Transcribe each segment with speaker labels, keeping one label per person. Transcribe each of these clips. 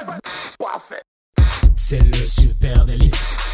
Speaker 1: C'est le super délit.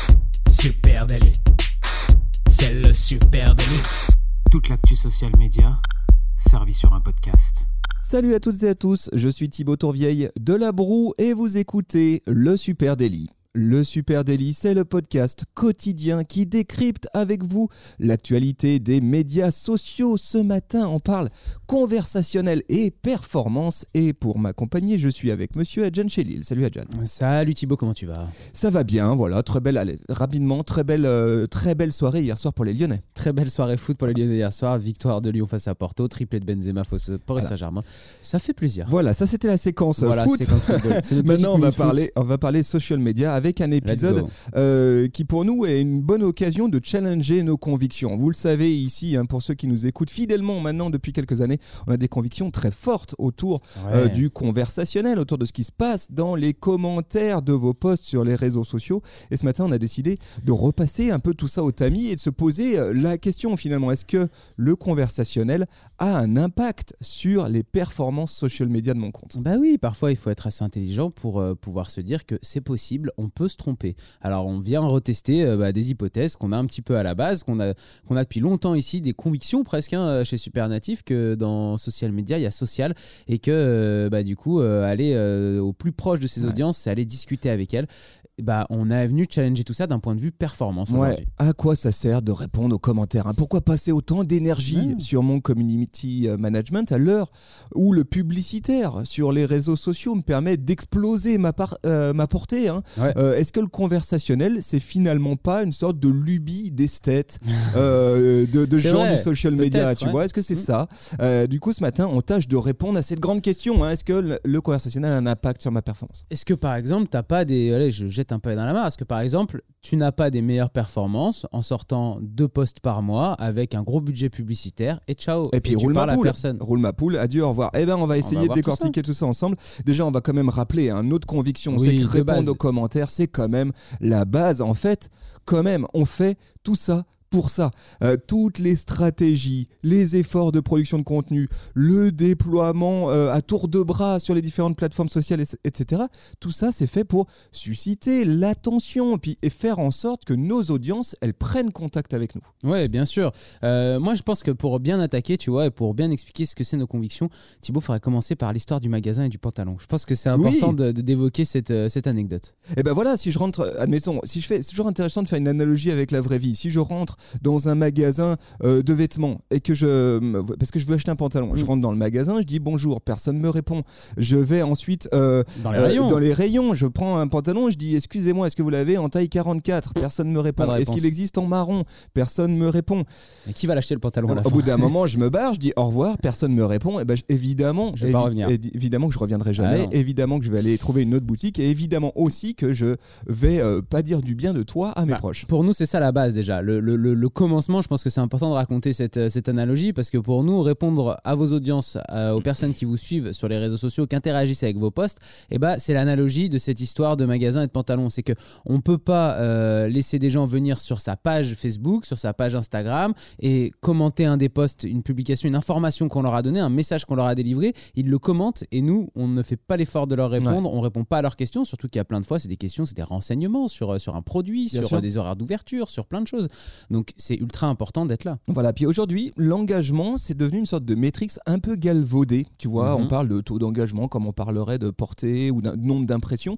Speaker 1: Super délit. C'est le super délit. Toute l'actu social média servie sur un podcast.
Speaker 2: Salut à toutes et à tous, je suis Thibaut Tourvieille de La Broue et vous écoutez le Super Daily. Le Super Daily, c'est le podcast quotidien qui décrypte avec vous l'actualité des médias sociaux. Ce matin, on parle conversationnel et performance. Et pour m'accompagner, je suis avec monsieur Adjan Chelil. Salut Adjan.
Speaker 3: Salut Thibaut, comment tu vas ?
Speaker 2: Ça va bien, voilà, très belle, allez, rapidement, très belle soirée hier soir pour les Lyonnais.
Speaker 3: Très belle soirée foot pour les Lyonnais hier soir. Victoire de Lyon face à Porto, triplé de Benzema face au Paris Saint-Germain. Ça fait plaisir.
Speaker 2: Voilà, ça c'était la séquence foot.
Speaker 3: Séquence football.
Speaker 2: Maintenant, on va parler social media avec un épisode qui pour nous est une bonne occasion de challenger nos convictions. Vous le savez ici, pour ceux qui nous écoutent fidèlement maintenant depuis quelques années, on a des convictions très fortes autour du conversationnel, autour de ce qui se passe dans les commentaires de vos posts sur les réseaux sociaux. Et ce matin, on a décidé de repasser un peu tout ça au tamis et de se poser la question finalement, est-ce que le conversationnel a un impact sur les performances social media de mon compte ?
Speaker 3: Bah oui, parfois il faut être assez intelligent pour pouvoir se dire que c'est possible, on peut se tromper. Alors on vient retester des hypothèses qu'on a un petit peu à la base, qu'on a depuis longtemps ici, des convictions presque chez Supernatif, que dans social media il y a social et que du coup aller au plus proche de ses audiences, c'est aller discuter avec elles. On est venu challenger tout ça d'un point de vue performance aujourd'hui.
Speaker 2: À quoi ça sert de répondre aux commentaires ? Pourquoi passer autant d'énergie sur mon community management à l'heure où le publicitaire sur les réseaux sociaux me permet d'exploser ma portée Est-ce que le conversationnel, c'est finalement pas une sorte de lubie d'esthète de gens du social media, tu vois ? Est-ce que c'est ça ? Du coup, ce matin, on tâche de répondre à cette grande question. Est-ce que le conversationnel a un impact sur ma performance ?
Speaker 3: Est-ce que par exemple, t'as pas des... Allez, je jette un peu dans la mare. Est-ce que par exemple, tu n'as pas des meilleures performances en sortant 2 posts par mois avec un gros budget publicitaire et ciao.
Speaker 2: Et puis roule ma poule, adieu, au revoir. On va essayer de décortiquer tout ça ensemble. Déjà, on va quand même rappeler notre conviction, c'est que répondre aux commentaires, c'est quand même la base. En fait, quand même, on fait tout ça pour ça. Toutes les stratégies, les efforts de production de contenu, le déploiement à tour de bras sur les différentes plateformes sociales, etc. Tout ça, c'est fait pour susciter l'attention et faire en sorte que nos audiences, elles prennent contact avec nous.
Speaker 3: Oui, bien sûr. Moi, je pense que pour bien attaquer, tu vois, et pour bien expliquer ce que c'est nos convictions, Thibaut, il faudrait commencer par l'histoire du magasin et du pantalon. Je pense que c'est important d'évoquer cette anecdote.
Speaker 2: Et voilà, si je rentre, admettons, c'est toujours intéressant de faire une analogie avec la vraie vie. Si je rentre dans un magasin de vêtements et parce que je veux acheter un pantalon, je rentre dans le magasin, je dis bonjour, personne me répond. Je vais ensuite dans les rayons, je prends un pantalon, je dis excusez-moi, est-ce que vous l'avez en taille 44 ? Personne me répond. Est-ce qu'il existe en marron ? Personne me répond.
Speaker 3: Mais qui va l'acheter le pantalon à la
Speaker 2: fin ? Au bout d'un moment, je me barre, je dis au revoir, personne me répond. Évidemment,
Speaker 3: je vais pas revenir.
Speaker 2: Évidemment que je reviendrai jamais. Évidemment que je vais aller trouver une autre boutique et évidemment aussi que je vais pas dire du bien de toi à mes proches.
Speaker 3: Pour nous, c'est ça la base déjà. Le commencement, je pense que c'est important de raconter cette analogie parce que pour nous, répondre à vos audiences, aux personnes qui vous suivent sur les réseaux sociaux, qui interagissent avec vos posts, c'est l'analogie de cette histoire de magasin et de pantalon. C'est qu'on ne peut pas laisser des gens venir sur sa page Facebook, sur sa page Instagram et commenter un des posts, une publication, une information qu'on leur a donnée, un message qu'on leur a délivré. Ils le commentent et nous, on ne fait pas l'effort de leur répondre. On ne répond pas à leurs questions, surtout qu'il y a plein de fois, c'est des questions, c'est des renseignements sur un produit, sur des horaires d'ouverture, sur plein de choses. Donc, c'est ultra important d'être là.
Speaker 2: Voilà, puis aujourd'hui, l'engagement, c'est devenu une sorte de métrique un peu galvaudée. Tu vois, on parle de taux d'engagement comme on parlerait de portée ou d'un nombre d'impressions.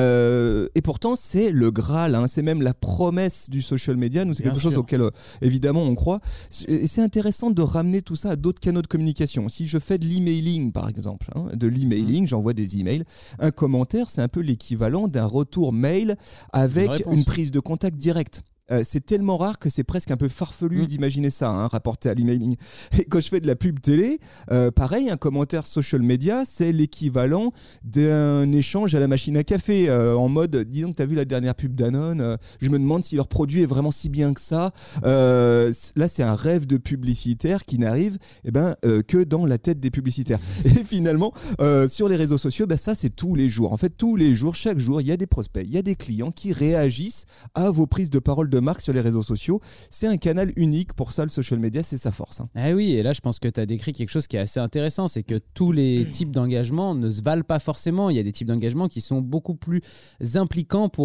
Speaker 2: Et pourtant, c'est le Graal, c'est même la promesse du social media. Nous, c'est quelque chose auquel, évidemment, on croit. Et c'est intéressant de ramener tout ça à d'autres canaux de communication. Si je fais de l'emailing, par exemple, j'envoie des emails, un commentaire, c'est un peu l'équivalent d'un retour mail avec une prise de contact directe. C'est tellement rare que c'est presque un peu farfelu d'imaginer ça, rapporté à l'emailing. Et quand je fais de la pub télé, pareil, un commentaire social media, c'est l'équivalent d'un échange à la machine à café, en mode, dis donc, t'as vu la dernière pub Danone, je me demande si leur produit est vraiment si bien que ça. Là, c'est un rêve de publicitaire qui n'arrive que dans la tête des publicitaires. Et finalement, sur les réseaux sociaux, ça, c'est tous les jours. En fait, tous les jours, chaque jour, il y a des prospects, il y a des clients qui réagissent à vos prises de parole de marque sur les réseaux sociaux. C'est un canal unique. Pour ça, le social media, c'est sa force.
Speaker 3: Ah oui, et là, je pense que tu as décrit quelque chose qui est assez intéressant, c'est que tous les types d'engagement ne se valent pas forcément. Il y a des types d'engagement qui sont beaucoup plus impliquants pour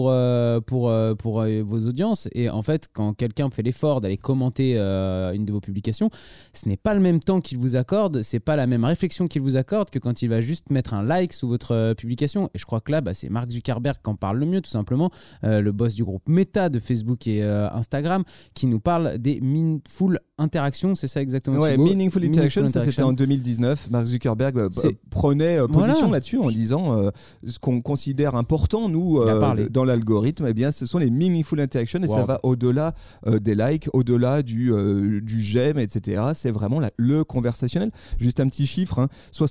Speaker 3: vos audiences. Et en fait, quand quelqu'un fait l'effort d'aller commenter une de vos publications, ce n'est pas le même temps qu'il vous accorde, c'est pas la même réflexion qu'il vous accorde que quand il va juste mettre un like sous votre publication. Et je crois que là, c'est Mark Zuckerberg qui en parle le mieux, tout simplement, le boss du groupe Meta de Facebook et Instagram, qui nous parle des meaningful interactions, c'est ça exactement?
Speaker 2: Ouais, meaningful interaction, ça c'était en 2019. Mark Zuckerberg prenait position là-dessus en disant ce qu'on considère important, nous, dans l'algorithme, eh bien, ce sont les meaningful interactions et ça va au-delà des likes, au-delà du j'aime, etc. C'est vraiment le conversationnel. Juste un petit chiffre,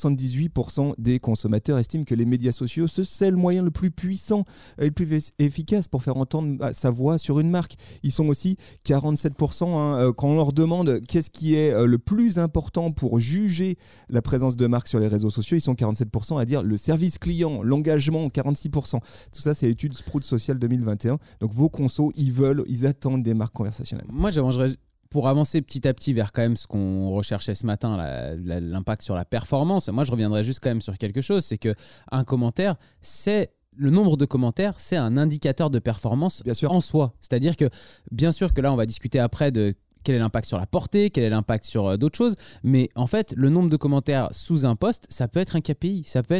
Speaker 2: 78% des consommateurs estiment que les médias sociaux, c'est le moyen le plus puissant et le plus efficace pour faire entendre sa voix sur une marque. Ils sont aussi 47% quand on leur demande qu'est-ce qui est le plus important pour juger la présence de marque sur les réseaux sociaux, ils sont 47% à dire le service client, l'engagement, 46%. Tout ça, c'est l'étude Sprout Social 2021. Donc vos consos, ils attendent des marques conversationnelles.
Speaker 3: Moi, j'aimerais, pour avancer petit à petit vers quand même ce qu'on recherchait ce matin, l'impact sur la performance, moi je reviendrai juste quand même sur quelque chose, c'est qu'un commentaire, le nombre de commentaires, c'est un indicateur de performance en soi. C'est-à-dire que, bien sûr que là, on va discuter après de quel est l'impact sur la portée, quel est l'impact sur d'autres choses, mais en fait, le nombre de commentaires sous un post, ça peut être un KPI, ça peut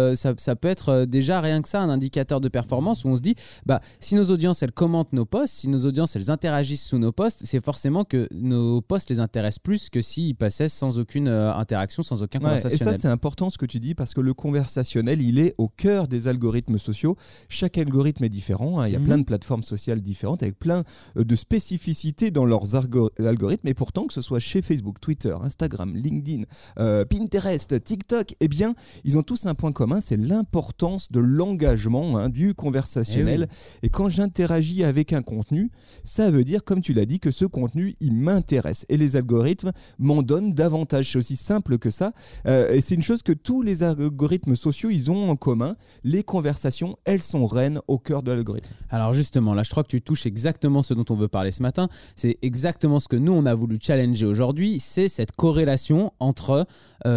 Speaker 3: être déjà rien que ça, un indicateur de performance où on se dit, si nos audiences, elles commentent nos posts, si nos audiences, elles interagissent sous nos posts, c'est forcément que nos posts les intéressent plus que s'ils passaient sans aucune interaction, sans aucun conversationnel.
Speaker 2: Et ça, c'est important ce que tu dis, parce que le conversationnel, il est au cœur des algorithmes sociaux. Chaque algorithme est différent, il y a plein de plateformes sociales différentes, avec plein de spécificités dans leurs l'algorithme, et pourtant que ce soit chez Facebook, Twitter, Instagram, LinkedIn, Pinterest, TikTok, eh bien ils ont tous un point commun, c'est l'importance de l'engagement, du conversationnel. Et quand j'interagis avec un contenu, ça veut dire, comme tu l'as dit, que ce contenu il m'intéresse et les algorithmes m'en donnent davantage. C'est aussi simple que ça, et c'est une chose que tous les algorithmes sociaux ils ont en commun. Les conversations, elles sont reines au cœur de l'algorithme.
Speaker 3: Alors justement, là je crois que tu touches exactement ce dont on veut parler ce matin. C'est exactement ce que nous on a voulu challenger aujourd'hui, c'est cette corrélation entre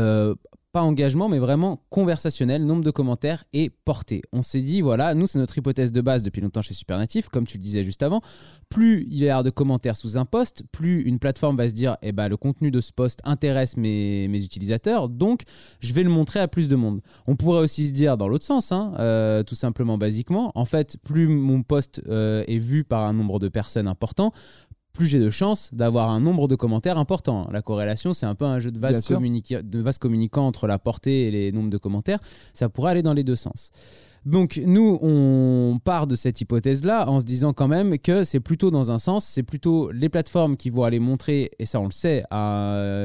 Speaker 3: pas engagement mais vraiment conversationnel, nombre de commentaires et portée. On s'est dit voilà, nous c'est notre hypothèse de base depuis longtemps chez Supernatif, comme tu le disais juste avant, plus il va y avoir de commentaires sous un post, plus une plateforme va se dire le contenu de ce post intéresse mes utilisateurs, donc je vais le montrer à plus de monde. On pourrait aussi se dire dans l'autre sens, tout simplement basiquement, en fait plus mon post est vu par un nombre de personnes important, plus j'ai de chances d'avoir un nombre de commentaires important. La corrélation, c'est un peu un jeu de vase communicant entre la portée et les nombres de commentaires. Ça pourrait aller dans les deux sens. Donc nous, on part de cette hypothèse-là en se disant quand même que c'est plutôt dans un sens, c'est plutôt les plateformes qui vont aller montrer, et ça on le sait, à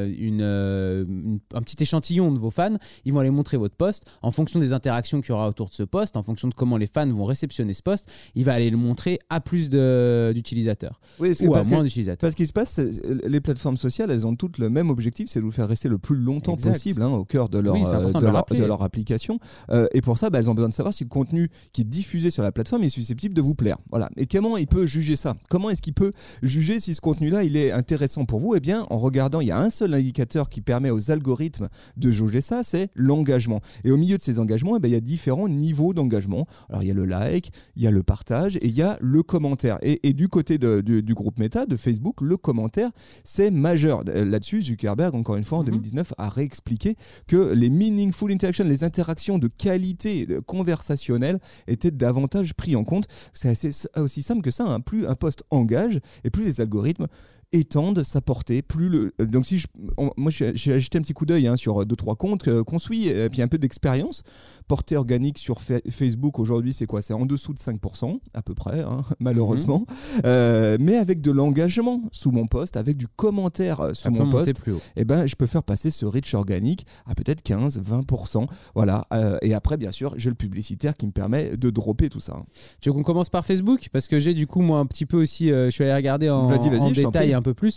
Speaker 3: un petit échantillon de vos fans, ils vont aller montrer votre post en fonction des interactions qu'il y aura autour de ce post, en fonction de comment les fans vont réceptionner ce post, il va aller le montrer à plus d'utilisateurs ou à moins d'utilisateurs.
Speaker 2: Parce qu'il se passe, les plateformes sociales, elles ont toutes le même objectif, c'est de vous faire rester le plus longtemps possible au cœur de leur application. Et pour ça, elles ont besoin de savoir si le contenu qui est diffusé sur la plateforme est susceptible de vous plaire. Voilà. Et comment il peut juger ça? Comment est-ce qu'il peut juger si ce contenu-là il est intéressant pour vous? Eh bien, en regardant, il y a un seul indicateur qui permet aux algorithmes de jauger ça, c'est l'engagement. Et au milieu de ces engagements, il y a différents niveaux d'engagement. Alors, il y a le like, il y a le partage et il y a le commentaire. Et du côté du groupe Meta, de Facebook, le commentaire, c'est majeur. Là-dessus, Zuckerberg, encore une fois, en 2019, a réexpliqué que les meaningful interactions, les interactions de qualité conversationnelle étaient davantage pris en compte. C'est aussi simple que ça, plus un post engage et plus les algorithmes étendent sa portée. Donc moi j'ai jeté un petit coup d'œil sur 2-3 comptes qu'on suit, et puis un peu d'expérience. Portée organique sur Facebook aujourd'hui, c'est quoi? C'est en dessous de 5% à peu près, malheureusement. Mais avec de l'engagement sous mon post, avec du commentaire sous mon post, je peux faire passer ce reach organique à peut-être 15-20%. Voilà. Et après, bien sûr, j'ai le publicitaire qui me permet de dropper tout ça.
Speaker 3: Tu veux qu'on commence par Facebook? Parce que j'ai du coup, moi, un petit peu aussi, je suis allé regarder en détail un peu plus.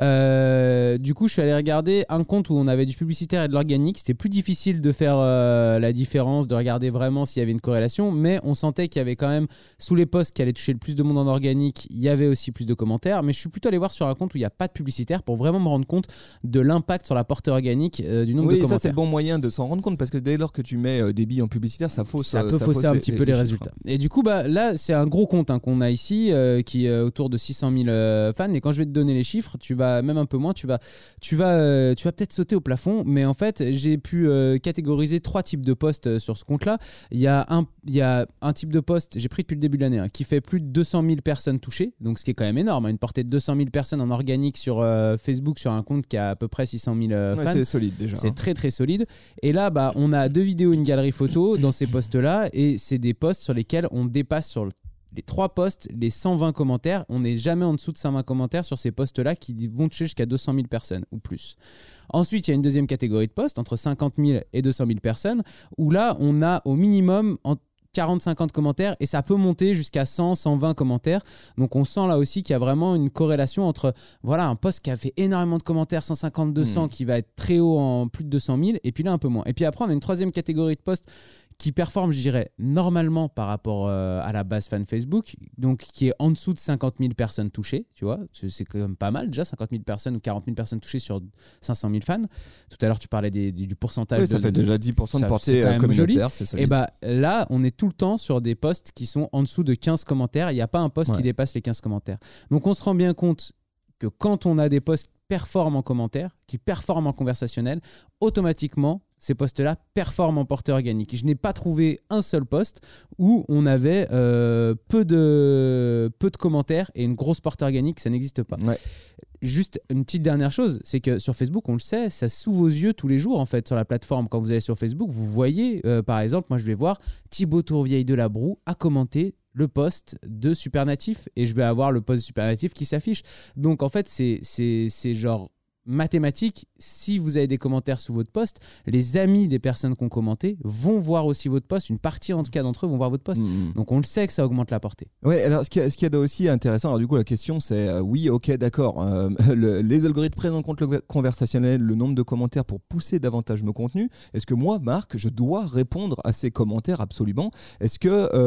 Speaker 3: Du coup, je suis allé regarder un compte où on avait du publicitaire et de l'organique. C'était plus difficile de faire la différence, de regarder vraiment s'il y avait une corrélation, mais on sentait qu'il y avait quand même, sous les posts qui allaient toucher le plus de monde en organique, il y avait aussi plus de commentaires. Mais je suis plutôt allé voir sur un compte où il n'y a pas de publicitaire pour vraiment me rendre compte de l'impact sur la portée organique du nombre de commentaires.
Speaker 2: Oui, ça c'est le bon moyen de s'en rendre compte, parce que dès lors que tu mets des billes en publicitaire, ça peut fausser
Speaker 3: un petit peu les résultats. Et du coup, là, c'est un gros compte qu'on a ici qui est autour de 600 000 fans. Et quand je vais te donner les chiffres, tu vas même un peu moins, tu vas peut-être sauter au plafond. Mais en fait, j'ai pu catégoriser 3 types de posts sur ce compte-là. Il y a un type de post, j'ai pris depuis le début de l'année, qui fait plus de 200 000 personnes touchées, donc ce qui est quand même énorme, une portée de 200 000 personnes en organique sur Facebook, sur un compte qui a à peu près 600 000 fans.
Speaker 2: C'est solide déjà.
Speaker 3: C'est très très solide. Et là, on a 2 vidéos, une galerie photo dans ces posts-là, et c'est des posts sur lesquels on dépasse sur les 3 posts les 120 commentaires. On n'est jamais en dessous de 120 commentaires sur ces posts-là qui vont toucher jusqu'à 200 000 personnes ou plus. Ensuite, il y a une deuxième catégorie de posts entre 50 000 et 200 000 personnes, où là, on a au minimum 40-50 commentaires, et ça peut monter jusqu'à 100-120 commentaires. Donc on sent là aussi qu'il y a vraiment une corrélation entre un post qui a fait énormément de commentaires, 150-200, qui va être très haut en plus de 200 000, et puis là un peu moins. Et puis après on a une troisième catégorie de posts qui performe, je dirais, normalement par rapport à la base fan Facebook, donc qui est en dessous de 50 000 personnes touchées, tu vois, c'est quand même pas mal déjà, 50 000 personnes ou 40 000 personnes touchées sur 500 000 fans. Tout à l'heure, tu parlais du pourcentage.
Speaker 2: Oui, ça fait déjà 10% de portée communautaire, c'est solide.
Speaker 3: Et là, on est tout le temps sur des posts qui sont en dessous de 15 commentaires, il n'y a pas un post qui dépasse les 15 commentaires. Donc on se rend bien compte que quand on a des posts qui performent en commentaire, qui performent en conversationnel, automatiquement, ces posts-là performent en portée organique. Je n'ai pas trouvé un seul post où on avait peu de commentaires et une grosse portée organique, ça n'existe pas.
Speaker 2: Ouais.
Speaker 3: Juste une petite dernière chose, c'est que sur Facebook, on le sait, ça sous vos yeux tous les jours en fait sur la plateforme. Quand vous allez sur Facebook, vous voyez, par exemple, moi je vais voir Thibaut Tourvieille de la Broue a commenté le post de Supernatif, et je vais avoir le post de Supernatif qui s'affiche. Donc en fait, c'est genre mathématique. Si vous avez des commentaires sous votre post, les amis des personnes qui ont commenté vont voir aussi votre post. Une partie en tout cas d'entre eux vont voir votre post. Donc on le sait que ça augmente la portée.
Speaker 2: Oui, alors ce qui est aussi intéressant, alors du coup la question c'est oui, ok, d'accord, les algorithmes prennent en compte le conversationnel, le nombre de commentaires pour pousser davantage nos contenus. Est-ce que moi, Marc, je dois répondre à ces commentaires absolument? Est-ce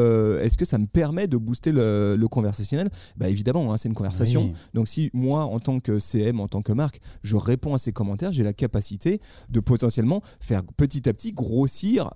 Speaker 2: que ça me permet de booster le conversationnel? Évidemment, c'est une conversation. Oui. Donc si moi, en tant que CM, en tant que Marc, je réponds à ces commentaires, j'ai la capacité de potentiellement faire petit à petit grossir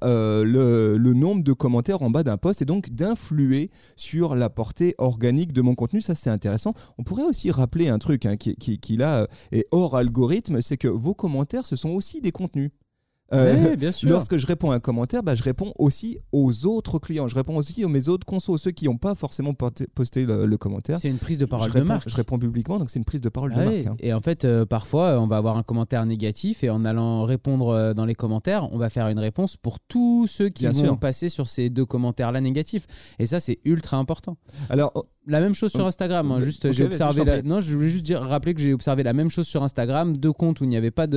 Speaker 2: le nombre de commentaires en bas d'un post, et donc d'influer sur la portée organique de mon contenu. Ça, c'est intéressant. On pourrait aussi rappeler un truc qui là est hors algorithme, c'est que vos commentaires, ce sont aussi des contenus.
Speaker 3: Oui, bien sûr.
Speaker 2: Lorsque je réponds à un commentaire, je réponds aussi aux autres clients. Je réponds aussi à mes autres consos, ceux qui n'ont pas forcément posté le commentaire.
Speaker 3: C'est une prise de parole de marque.
Speaker 2: Je réponds publiquement, donc c'est une prise de parole de marque. Hein.
Speaker 3: Et en fait, parfois, on va avoir un commentaire négatif, et en allant répondre dans les commentaires, on va faire une réponse pour tous ceux qui vont passer sur ces 2 commentaires-là négatifs. Et ça, c'est ultra important.
Speaker 2: Alors,
Speaker 3: la même chose sur Instagram. J'ai observé. Je voulais juste rappeler que j'ai observé la même chose sur Instagram, 2 comptes où il n'y avait pas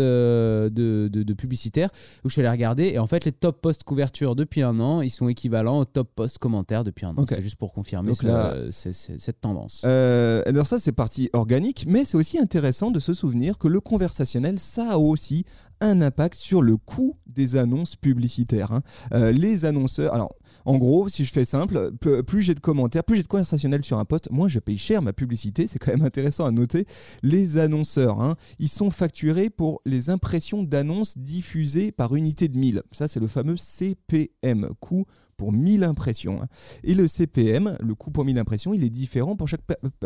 Speaker 3: de publicitaire, où je suis allé regarder, et en fait les top posts couverture depuis un an, ils sont équivalents aux top posts commentaires depuis un an. Okay. C'est juste pour confirmer cette tendance.
Speaker 2: Alors ça, c'est partie organique, mais c'est aussi intéressant de se souvenir que le conversationnel, ça a aussi un impact sur le coût des annonces publicitaires. Hein. Les annonceurs... Alors, en gros, si je fais simple, plus j'ai de commentaires, plus j'ai de conversationnel sur un post, moins je paye cher ma publicité. C'est quand même intéressant à noter. Les annonceurs, ils sont facturés pour les impressions d'annonces diffusées par unité de 1000. Ça, c'est le fameux CPM, coût pour 1000 impressions. Et le CPM, le coût pour 1000 impressions, il est différent pour chaque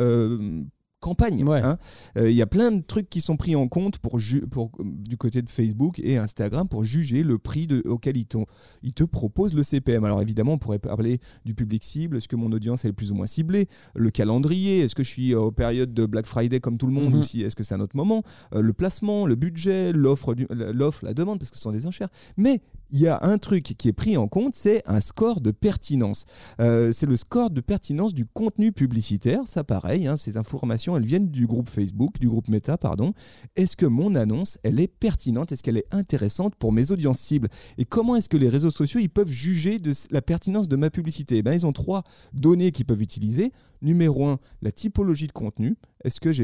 Speaker 2: campagne.
Speaker 3: Ouais.
Speaker 2: Y a plein de trucs qui sont pris en compte du côté de Facebook et Instagram pour juger le prix auquel ils te proposent le CPM. Alors évidemment, on pourrait parler du public cible. Est-ce que mon audience est plus ou moins ciblée? Le calendrier, est-ce que je suis aux périodes de Black Friday comme tout le monde, ou si est-ce que c'est un autre moment? Le placement, le budget, l'offre, la demande, parce que ce sont des enchères. Mais il y a un truc qui est pris en compte, c'est un score de pertinence. C'est le score de pertinence du contenu publicitaire. Ça, pareil, ces informations, elles viennent du groupe Facebook, du groupe Meta, pardon. Est-ce que mon annonce, elle est pertinente? Est-ce qu'elle est intéressante pour mes audiences cibles? Et comment est-ce que les réseaux sociaux, ils peuvent juger de la pertinence de ma publicité? Ils ont 3 données qu'ils peuvent utiliser. Numéro 1, la typologie de contenu. Est-ce que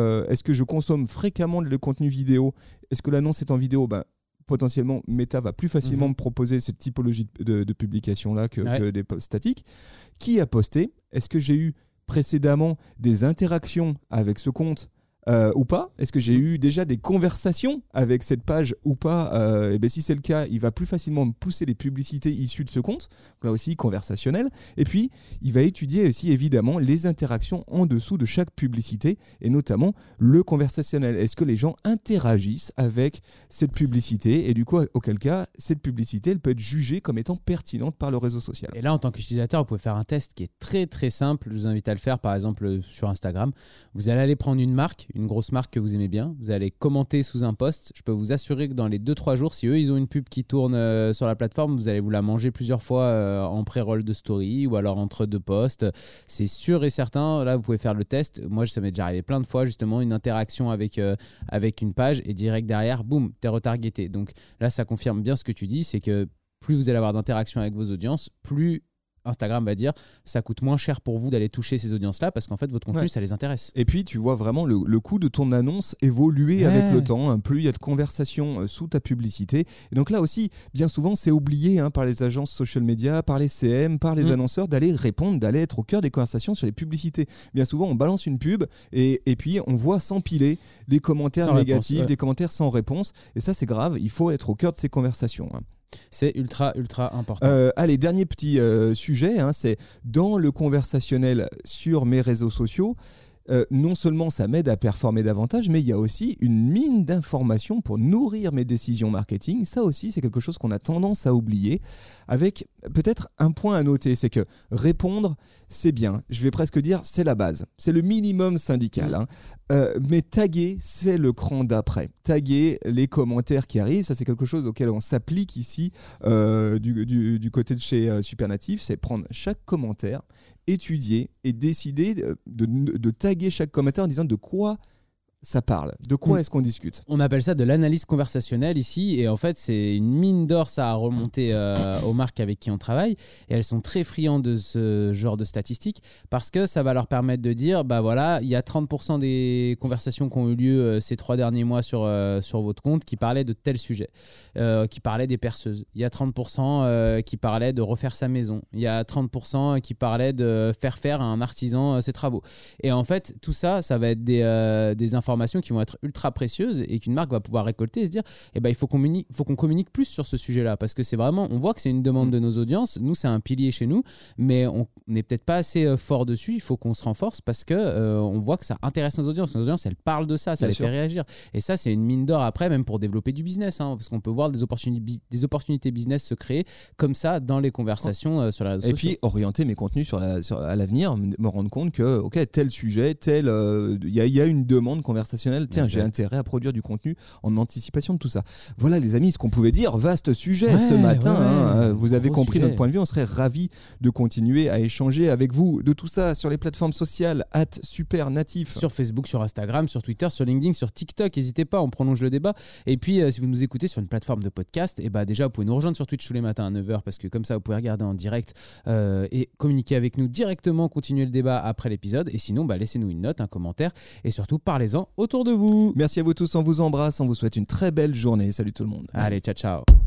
Speaker 2: je consomme fréquemment le contenu vidéo? Est-ce que l'annonce est en vidéo? Potentiellement, Meta va plus facilement me proposer cette typologie de publication-là que des posts statiques. Qui a posté? Est-ce que j'ai eu précédemment des interactions avec ce compte ou pas? Est-ce que j'ai eu déjà des conversations avec cette page ou pas? Si c'est le cas, il va plus facilement me pousser les publicités issues de ce compte. Donc là aussi, conversationnel. Et puis, il va étudier aussi évidemment les interactions en dessous de chaque publicité et notamment le conversationnel. Est-ce que les gens interagissent avec cette publicité? Et du coup, auquel cas, cette publicité, elle peut être jugée comme étant pertinente par le réseau social.
Speaker 3: Et là, en tant qu'utilisateur, vous pouvez faire un test qui est très très simple. Je vous invite à le faire, par exemple, sur Instagram. Vous allez aller prendre une marque, une grosse marque que vous aimez bien, vous allez commenter sous un post. Je peux vous assurer que dans les 2-3 jours, si eux ils ont une pub qui tourne sur la plateforme, vous allez vous la manger plusieurs fois en pré-roll de story ou alors entre 2 posts. C'est sûr et certain. Là, vous pouvez faire le test. Moi, ça m'est déjà arrivé plein de fois, justement, une interaction avec une page et direct derrière, boum, t'es retargeté. Donc là, ça confirme bien ce que tu dis, c'est que plus vous allez avoir d'interactions avec vos audiences, plus Instagram va dire ça coûte moins cher pour vous d'aller toucher ces audiences-là parce qu'en fait, votre contenu, ça les intéresse.
Speaker 2: Et puis, tu vois vraiment le coût de ton annonce évoluer avec le temps. Plus il y a de conversations sous ta publicité. Et donc là aussi, bien souvent, c'est oublié par les agences social media, par les CM, par les annonceurs d'aller répondre, d'aller être au cœur des conversations sur les publicités. Bien souvent, on balance une pub et puis on voit s'empiler des commentaires négatifs, des commentaires sans réponse. Et ça, c'est grave. Il faut être au cœur de ces conversations.
Speaker 3: C'est ultra important.
Speaker 2: Allez, dernier petit sujet, c'est dans le conversationnel sur mes réseaux sociaux. Non seulement ça m'aide à performer davantage, mais il y a aussi une mine d'informations pour nourrir mes décisions marketing. Ça aussi, c'est quelque chose qu'on a tendance à oublier. Avec peut-être un point à noter, c'est que répondre, c'est bien. Je vais presque dire, c'est la base. C'est le minimum syndical. Mais taguer, c'est le cran d'après. Taguer les commentaires qui arrivent, ça c'est quelque chose auquel on s'applique ici du côté de chez Supernatif. C'est prendre chaque commentaire, étudier et décider de taguer chaque commentaire en disant de quoi ça parle, de quoi est-ce qu'on discute.
Speaker 3: On appelle ça de l'analyse conversationnelle ici et en fait c'est une mine d'or ça à remonter aux marques avec qui on travaille et elles sont très friandes de ce genre de statistiques parce que ça va leur permettre de dire il y a 30% des conversations qui ont eu lieu ces 3 derniers mois sur votre compte qui parlaient de tel sujet, qui parlaient des perceuses. Il y a 30% qui parlaient de refaire sa maison. Il y a 30% qui parlaient de faire à un artisan ses travaux. Et en fait tout ça va être des informations qui vont être ultra précieuses et qu'une marque va pouvoir récolter et se dire il faut qu'on communique plus sur ce sujet-là parce que c'est vraiment, on voit que c'est une demande de nos audiences. Nous, c'est un pilier chez nous, mais on n'est peut-être pas assez fort dessus. Il faut qu'on se renforce parce que on voit que ça intéresse nos audiences. Nos audiences, elles parlent de ça, ça les fait réagir. Et ça, c'est une mine d'or après, même pour développer du business, parce qu'on peut voir des opportunités business se créer comme ça dans les conversations sur les réseaux sociaux.
Speaker 2: Et puis orienter mes contenus à l'avenir, me rendre compte que tel sujet, il y a une demande conversationnelle. Tiens, j'ai intérêt à produire du contenu en anticipation de tout ça. Voilà les amis, ce qu'on pouvait dire. Vaste sujet ce matin. Vous avez compris notre point de vue. On serait ravis de continuer à échanger avec vous de tout ça sur les plateformes sociales @supernatif.
Speaker 3: Sur Facebook, sur Instagram, sur Twitter, sur LinkedIn, sur TikTok. N'hésitez pas, on prolonge le débat. Et puis, si vous nous écoutez sur une plateforme de podcast, déjà, vous pouvez nous rejoindre sur Twitch tous les matins à 9h parce que comme ça, vous pouvez regarder en direct et communiquer avec nous directement, continuer le débat après l'épisode. Et sinon, laissez-nous une note, un commentaire et surtout, parlez-en autour de vous.
Speaker 2: Merci à vous tous, on vous embrasse, on vous souhaite une très belle journée. Salut tout le monde.
Speaker 3: Allez, ciao.